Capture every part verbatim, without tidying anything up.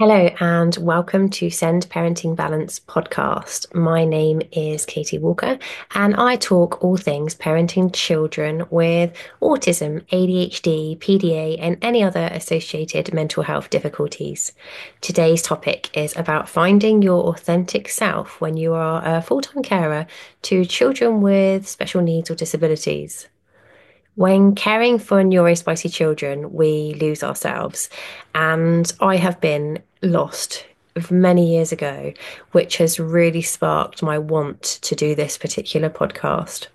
Hello and welcome to Send Parenting Balance podcast. My name is Katie Walker and I talk all things parenting children with autism, A D H D, P D A, and any other associated mental health difficulties. Today's topic is about finding your authentic self when you are a full-time carer to children with special needs or disabilities. When caring for neurospicy children, we lose ourselves. And I have been lost many years ago, which has really sparked my want to do this particular podcast.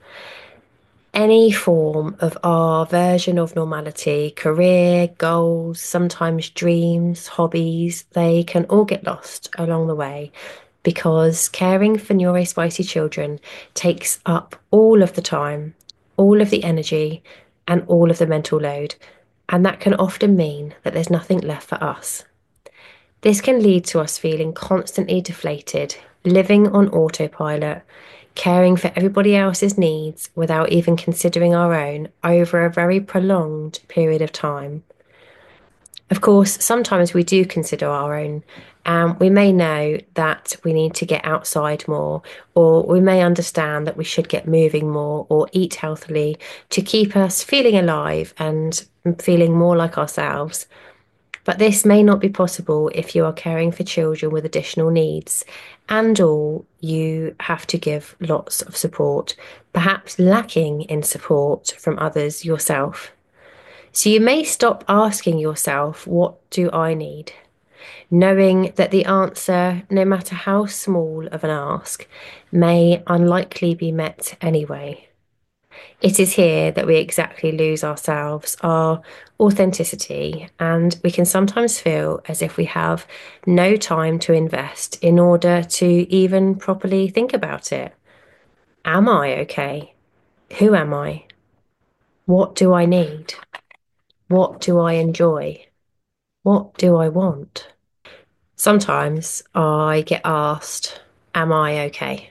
Any form of our version of normality, career, goals, sometimes dreams, hobbies, they can all get lost along the way because caring for neurospicy children takes up all of the time, all of the energy, and all of the mental load. And that can often mean that there's nothing left for us. This can lead to us feeling constantly deflated, living on autopilot, caring for everybody else's needs without even considering our own over a very prolonged period of time. Of course, sometimes we do consider our own, and we may know that we need to get outside more, or we may understand that we should get moving more or eat healthily to keep us feeling alive and feeling more like ourselves. But this may not be possible if you are caring for children with additional needs, and or you have to give lots of support, perhaps lacking in support from others yourself. So you may stop asking yourself, what do I need? Knowing that the answer, no matter how small of an ask, may unlikely be met anyway. It is here that we exactly lose ourselves, our authenticity, and we can sometimes feel as if we have no time to invest in order to even properly think about it. Am I okay? Who am I? What do I need? What do I enjoy? What do I want? Sometimes I get asked, am I okay?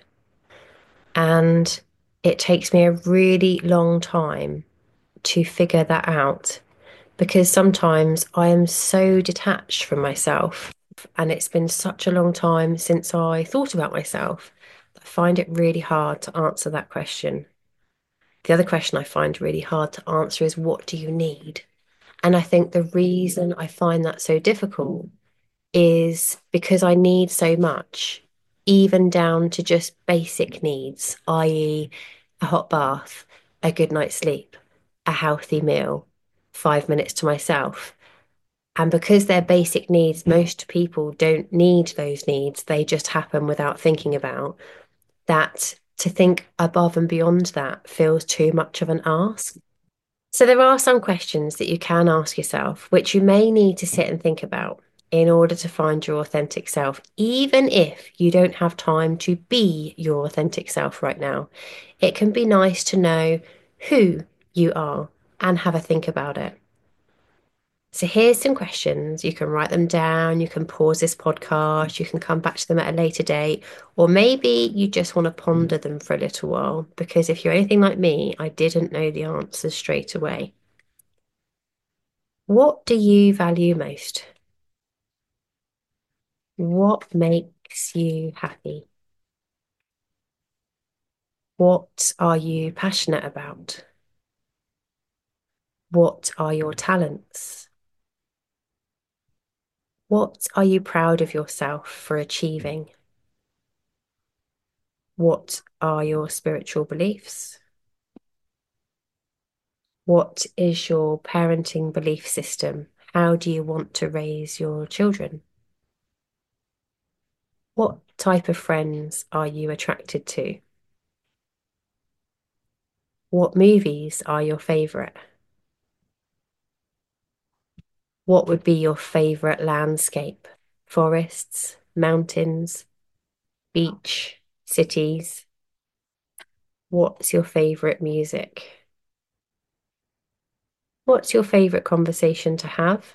And it takes me a really long time to figure that out because sometimes I am so detached from myself. And it's been such a long time since I thought about myself. I find it really hard to answer that question. The other question I find really hard to answer is, what do you need? And I think the reason I find that so difficult is because I need so much, even down to just basic needs, that is, a hot bath, a good night's sleep, a healthy meal, five minutes to myself. And because they're basic needs, most people don't need those needs. They just happen without thinking about that. To think above and beyond that feels too much of an ask. So there are some questions that you can ask yourself, which you may need to sit and think about in order to find your authentic self, even if you don't have time to be your authentic self right now. It can be nice to know who you are and have a think about it. So here's some questions. You can write them down, you can pause this podcast, you can come back to them at a later date, or maybe you just want to ponder them for a little while, because if you're anything like me, I didn't know the answers straight away. What do you value most? What makes you happy? What are you passionate about? What are your talents? What are you proud of yourself for achieving? What are your spiritual beliefs? What is your parenting belief system? How do you want to raise your children? What type of friends are you attracted to? What movies are your favourite? What would be your favourite landscape? Forests, mountains, beach, cities? What's your favourite music? What's your favourite conversation to have?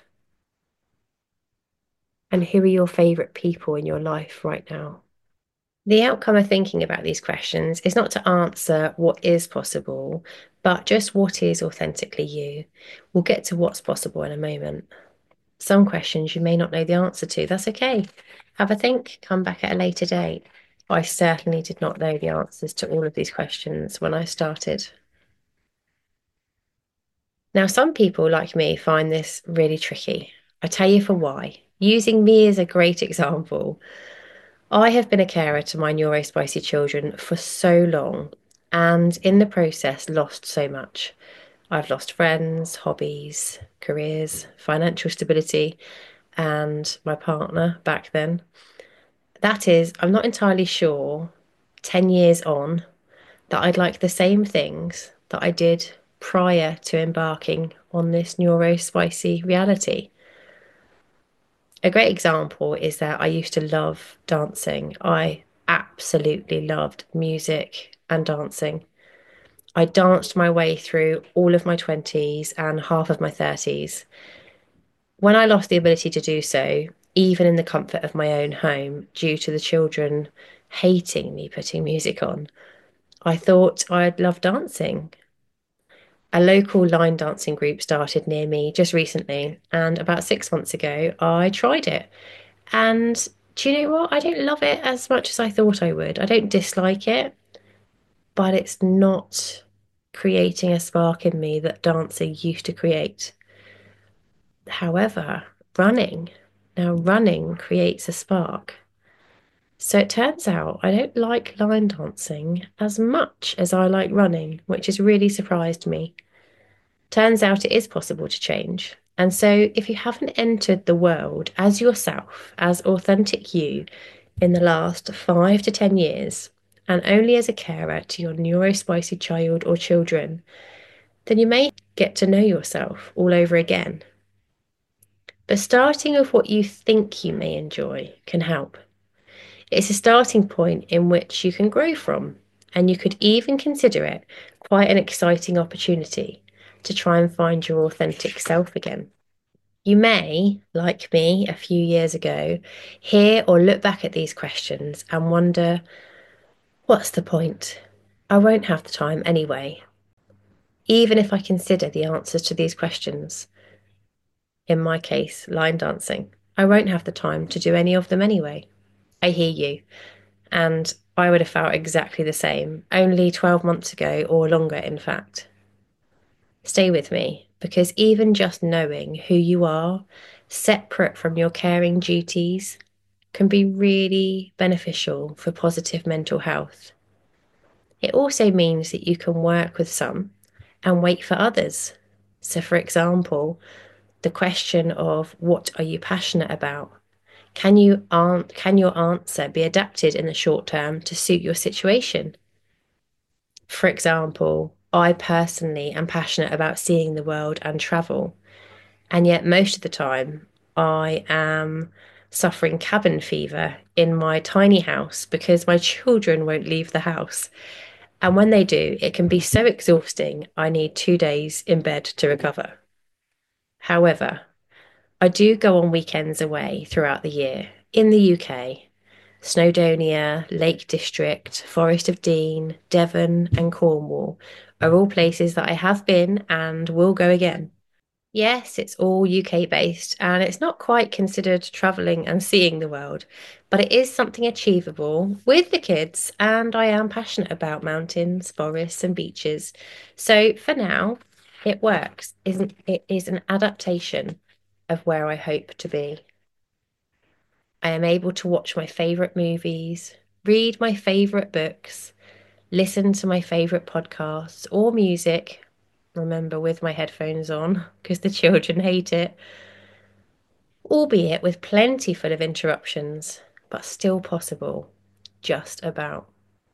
And who are your favourite people in your life right now? The outcome of thinking about these questions is not to answer what is possible, but just what is authentically you. We'll get to what's possible in a moment. Some questions you may not know the answer to. That's okay. Have a think, come back at a later date. I certainly did not know the answers to all of these questions when I started. Now, some people like me find this really tricky. I tell you for why. Using me as a great example, I have been a carer to my neurospicy children for so long, and in the process, lost so much. I've lost friends, hobbies, careers, financial stability, and my partner back then. That is, I'm not entirely sure, ten years on, that I'd like the same things that I did prior to embarking on this neurospicy reality. A great example is that I used to love dancing. I absolutely loved music and dancing. I danced my way through all of my twenties and half of my thirties. When I lost the ability to do so, even in the comfort of my own home, due to the children hating me putting music on, I thought I'd love dancing. A local line dancing group started near me just recently, and about six months ago, I tried it. And do you know what? I don't love it as much as I thought I would. I don't dislike it, but it's not creating a spark in me that dancing used to create. However, running, now running creates a spark. So it turns out I don't like line dancing as much as I like running, which has really surprised me. Turns out it is possible to change. And so if you haven't entered the world as yourself, as authentic you in the last five to ten years, and only as a carer to your neurospicy child or children, then you may get to know yourself all over again. But starting with what you think you may enjoy can help. It's a starting point in which you can grow from, and you could even consider it quite an exciting opportunity to try and find your authentic self again. You may, like me a few years ago, hear or look back at these questions and wonder, what's the point? I won't have the time anyway. Even if I consider the answers to these questions, in my case, line dancing, I won't have the time to do any of them anyway. I hear you. And I would have felt exactly the same only twelve months ago, or longer, in fact. Stay with me, because even just knowing who you are, separate from your caring duties, can be really beneficial for positive mental health. It also means that you can work with some and wait for others. So, for example, the question of what are you passionate about? Can you an- can your answer be adapted in the short term to suit your situation? For example, I personally am passionate about seeing the world and travel, and yet most of the time I am suffering cabin fever in my tiny house because my children won't leave the house. And when they do, it can be so exhausting, I need two days in bed to recover. However, I do go on weekends away throughout the year in the U K. Snowdonia, Lake District, Forest of Dean, Devon, and Cornwall are all places that I have been and will go again. Yes, it's all U K based and it's not quite considered travelling and seeing the world, but it is something achievable with the kids, and I am passionate about mountains, forests, and beaches. So for now, it works. Isn't it is an adaptation of where I hope to be. I am able to watch my favourite movies, read my favourite books, listen to my favourite podcasts or music. Remember, with my headphones on, because the children hate it, albeit with plenty full of interruptions, but still possible, just about.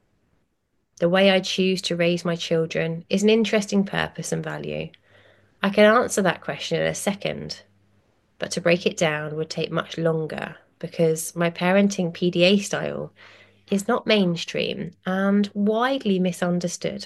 The way I choose to raise my children is an interesting purpose and value. I can answer that question in a second, but to break it down would take much longer because my parenting P D A style is not mainstream and widely misunderstood.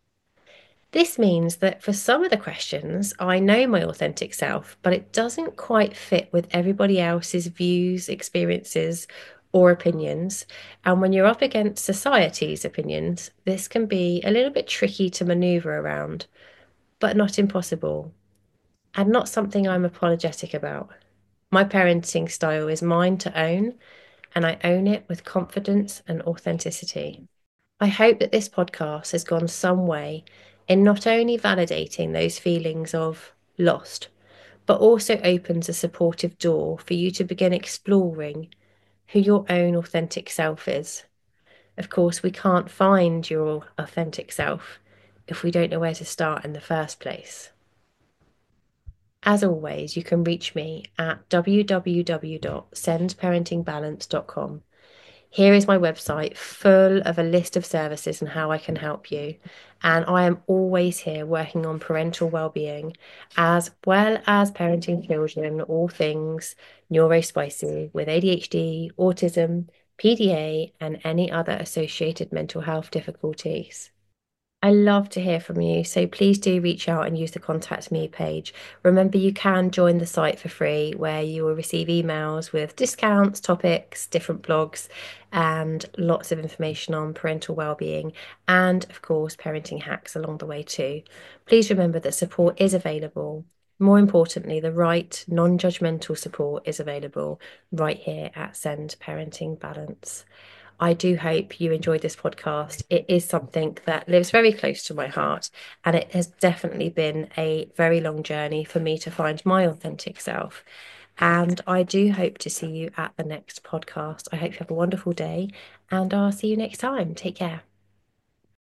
This means that for some of the questions, I know my authentic self, but it doesn't quite fit with everybody else's views, experiences, or opinions. And when you're up against society's opinions, this can be a little bit tricky to maneuver around, but not impossible, and not something I'm apologetic about. My parenting style is mine to own, and I own it with confidence and authenticity. I hope that this podcast has gone some way in not only validating those feelings of lost, but also opens a supportive door for you to begin exploring who your own authentic self is. Of course, we can't find your authentic self if we don't know where to start in the first place. As always, you can reach me at w w w dot send parenting balance dot com. Here is my website full of a list of services and how I can help you. And I am always here working on parental well-being as well as parenting children, all things neurospicy with A D H D, autism, P D A, and any other associated mental health difficulties. I love to hear from you, so please do reach out and use the contact me page. Remember, you can join the site for free where you will receive emails with discounts, topics, different blogs, and lots of information on parental well-being and, of course, parenting hacks along the way too. Please remember that support is available. More importantly, the right non-judgmental support is available right here at Send Parenting Balance. I do hope you enjoyed this podcast. It is something that lives very close to my heart, and it has definitely been a very long journey for me to find my authentic self. And I do hope to see you at the next podcast. I hope you have a wonderful day, and I'll see you next time. Take care.